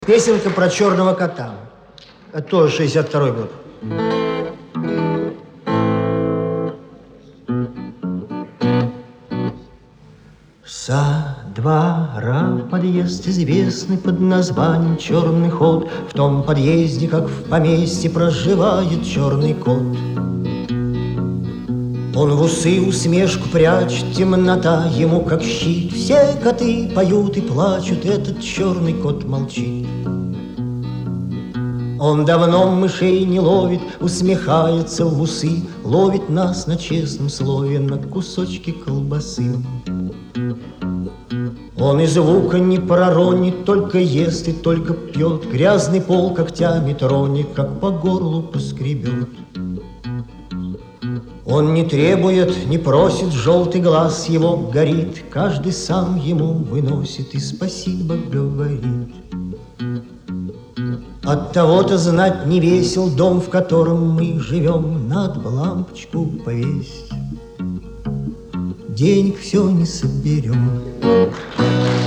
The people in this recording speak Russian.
Песенка про черного кота. Это тоже 62-й год. Со двора в подъезд известный под названием «Черный ход». В том подъезде, как в поместье, проживает черный кот. Он в усы усмешку прячет, темнота ему как щит. Все коты поют и плачут, этот черный кот молчит. Он давно мышей не ловит, усмехается в усы, ловит нас на честном слове, на кусочки колбасы. Он и звука не проронит, только ест и только пьет, грязный пол когтями тронет, как по горлу поскребет. Он не требует, не просит, желтый глаз его горит, каждый сам ему выносит и спасибо говорит. От того-то знать не весел дом, в котором мы живем, надо бы лампочку повесить, денег все не соберем.